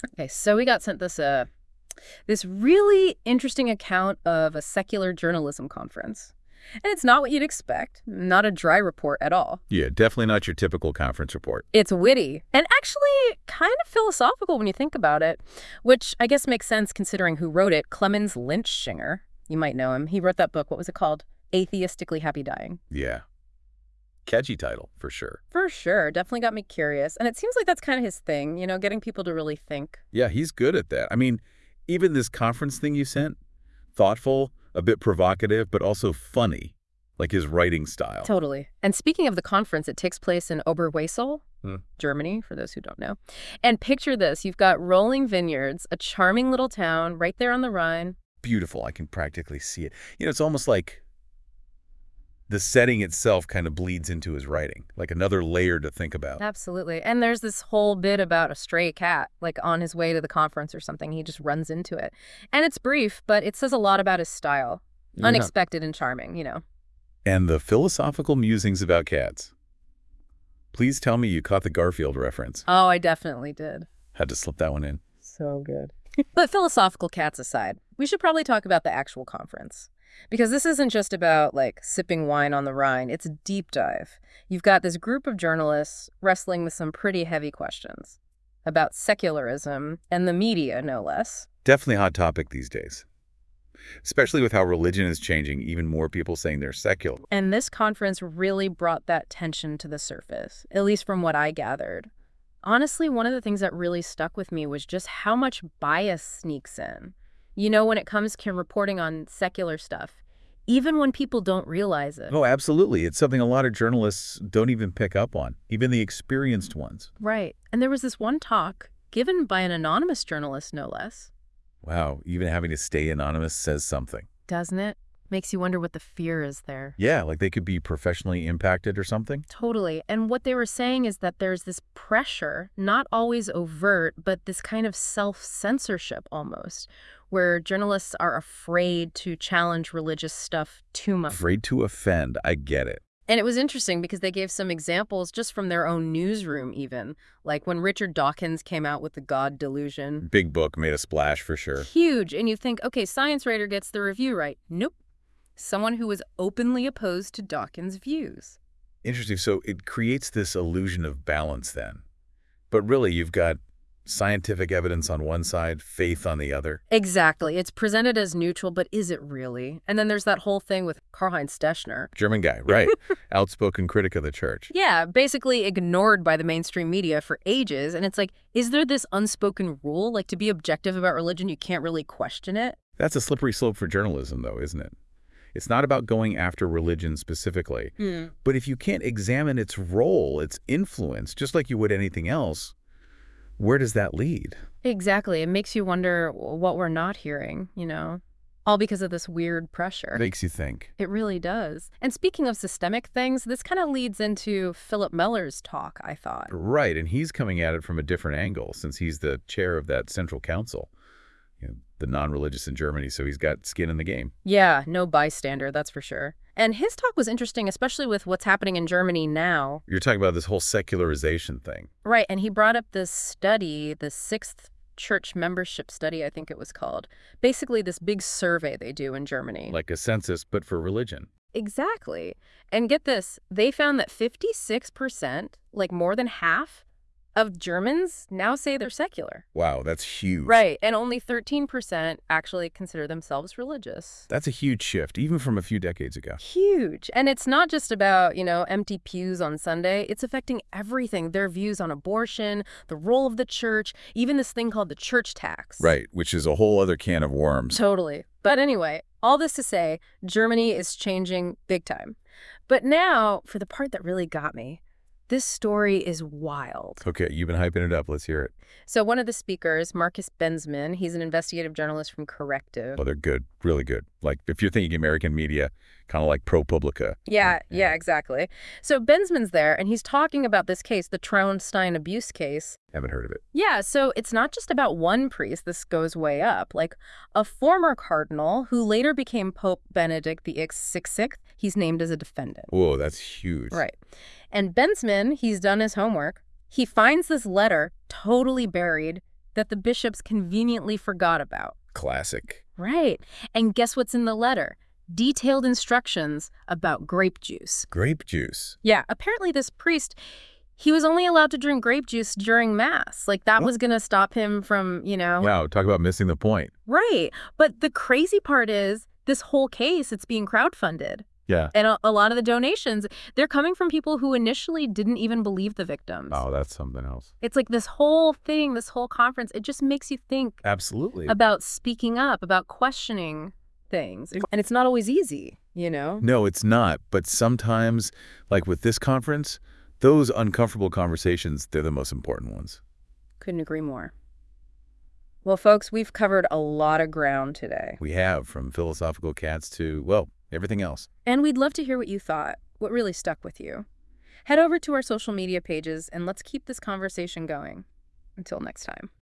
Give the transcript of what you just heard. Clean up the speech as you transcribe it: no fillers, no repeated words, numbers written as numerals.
Okay, so we got sent this really interesting account of a secular journalism conference. And it's not what you'd expect, not a dry report at all. Yeah, definitely not your typical conference report. It's witty and actually kind of philosophical when you think about it, which I guess makes sense considering who wrote it, Clemens Lynchinger. You might know him. He wrote that book. What was it called? Atheistically Happy Dying. Yeah. Catchy title, for sure. For sure. Definitely got me curious. And it seems like that's kind of his thing, getting people to really think. Yeah, he's good at that. I mean, even this conference thing you sent, thoughtful, a bit provocative, but also funny, like his writing style. Totally. And speaking of the conference, it takes place in Oberwesel, Germany, for those who don't know. And picture this. You've got rolling vineyards, a charming little town right there on the Rhine. Beautiful. I can practically see it. It's almost like the setting itself kind of bleeds into his writing, like another layer to think about. Absolutely. And there's this whole bit about a stray cat, like on his way to the conference or something. He just runs into it. And it's brief, but it says a lot about his style. Yeah. Unexpected and charming. And the philosophical musings about cats. Please tell me you caught the Garfield reference. Oh, I definitely did. Had to slip that one in. So good. But philosophical cats aside, we should probably talk about the actual conference. Because this isn't just about, sipping wine on the Rhine. It's a deep dive. You've got this group of journalists wrestling with some pretty heavy questions about secularism and the media, no less. Definitely a hot topic these days. Especially with how religion is changing, even more people saying they're secular. And this conference really brought that tension to the surface, at least from what I gathered. Honestly, one of the things that really stuck with me was just how much bias sneaks in. When it comes to reporting on secular stuff, even when people don't realize it. Oh, absolutely. It's something a lot of journalists don't even pick up on, even the experienced ones. Right. And there was this one talk given by an anonymous journalist, no less. Wow, even having to stay anonymous says something. Doesn't it? Makes you wonder what the fear is there. Yeah, like they could be professionally impacted or something. Totally. And what they were saying is that there's this pressure, not always overt, but this kind of self-censorship almost, where journalists are afraid to challenge religious stuff too much. Afraid to offend. I get it. And it was interesting because they gave some examples just from their own newsroom even. Like when Richard Dawkins came out with The God Delusion. Big book, made a splash for sure. Huge. And you think, okay, Science Writer gets the review right. Nope. Someone who was openly opposed to Dawkins' views. Interesting. So it creates this illusion of balance then. But really, you've got scientific evidence on one side, faith on the other. Exactly. It's presented as neutral, but is it really? And then there's that whole thing with Karl-Heinz Stechner. German guy, right. Outspoken critic of the church. Yeah, basically ignored by the mainstream media for ages. And it's like, is there this unspoken rule? Like, to be objective about religion, you can't really question it? That's a slippery slope for journalism, though, isn't it? It's not about going after religion specifically. But if you can't examine its role, its influence, just like you would anything else, where does that lead? Exactly. It makes you wonder what we're not hearing, all because of this weird pressure. Makes you think. It really does. And speaking of systemic things, this kind of leads into Philip Meller's talk, I thought. Right, and he's coming at it from a different angle since he's the chair of that central council, the non-religious in Germany, so he's got skin in the game. Yeah, no bystander, that's for sure. And his talk was interesting, especially with what's happening in Germany now. You're talking about this whole secularization thing. Right, and he brought up this study, the Sixth Church Membership Study, I think it was called. Basically this big survey they do in Germany. Like a census, but for religion. Exactly. And get this, they found that 56%, like more than half, of Germans now say they're secular. Wow, that's huge. Right, and only 13% actually consider themselves religious. That's a huge shift, even from a few decades ago. Huge. And it's not just about, empty pews on Sunday. It's affecting everything. Their views on abortion, the role of the church, even this thing called the church tax. Right, which is a whole other can of worms. Totally. But anyway, all this to say, Germany is changing big time. But now, for the part that really got me, this story is wild. Okay, you've been hyping it up. Let's hear it. So one of the speakers, Marcus Benzmann, he's an investigative journalist from Corrective. Oh, they're good. Really good. Like, if you're thinking American media, kind of like ProPublica. Yeah, exactly. So Benzmann's there, and he's talking about this case, the Traunstein abuse case. Haven't heard of it. Yeah, so it's not just about one priest. This goes way up. Like, a former cardinal who later became Pope Benedict the XVI, he's named as a defendant. Whoa, that's huge. Right. And Benzmann, he's done his homework. He finds this letter totally buried that the bishops conveniently forgot about. Classic. Right. And guess what's in the letter? Detailed instructions about grape juice. Grape juice. Yeah, apparently this priest, he was only allowed to drink grape juice during Mass. Like, that was going to stop him from, Wow, talk about missing the point. Right. But the crazy part is, this whole case, it's being crowdfunded. Yeah. And a lot of the donations, they're coming from people who initially didn't even believe the victims. Oh, that's something else. It's like this whole thing, this whole conference, it just makes you think Absolutely. about speaking up, about questioning things. And it's not always easy, No, it's not. But sometimes, like with this conference, those uncomfortable conversations, they're the most important ones. Couldn't agree more. Well, folks, we've covered a lot of ground today. We have, from philosophical cats to, well, everything else. And we'd love to hear what you thought, what really stuck with you. Head over to our social media pages and let's keep this conversation going. Until next time.